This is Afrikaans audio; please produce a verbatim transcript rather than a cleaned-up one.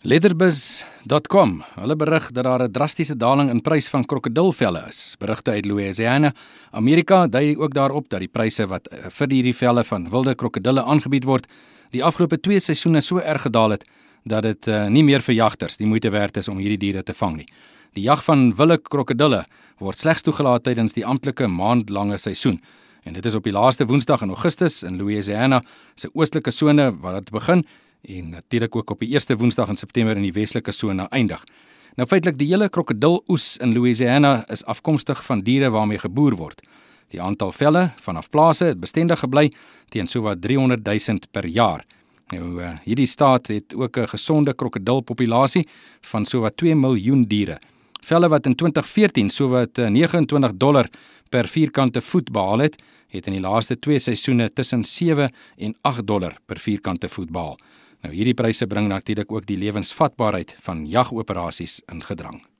Leatherbuzz punt com, hulle berig dat daar 'n drastiese daling in prys van krokodilvelle is. Berigte uit Louisiana, Amerika dui ook daarop dat die pryse wat vir hierdie velle van wilde krokodille aangebied word, die afgelope twee seisoene so erg gedaal het dat dit uh, nie meer vir jagters die moeite werd is om hierdie diere te vang nie. Die jag van wilde krokodille word slegs toegelaat tydens die amptelike maandlange seisoen. En dit is op die laaste Woensdag in Augustus in Louisiana se oostelike sone waar dit begin en natuurlik ook op die eerste Woensdag in September in die westelike sone eindig. Nou feitelik die hele krokodiloes in Louisiana is afkomstig van diere waarmee geboer word. Die aantal velle vanaf plase het bestendig gebly teen sowat driehonderd duisend per jaar. Nou hierdie staat het ook 'n gesonde krokodilpopulasie van sowat twee miljoen diere. Velle wat in twintig veertien sowat vyf nege dollar per vierkante voet behaal het, het in die laaste twee seisoene tussen sewe en agt dollar per vierkante voet behaal. Nou hierdie pryse bring natuurlik ook die lewensvatbaarheid van jagoperasies in gedrang.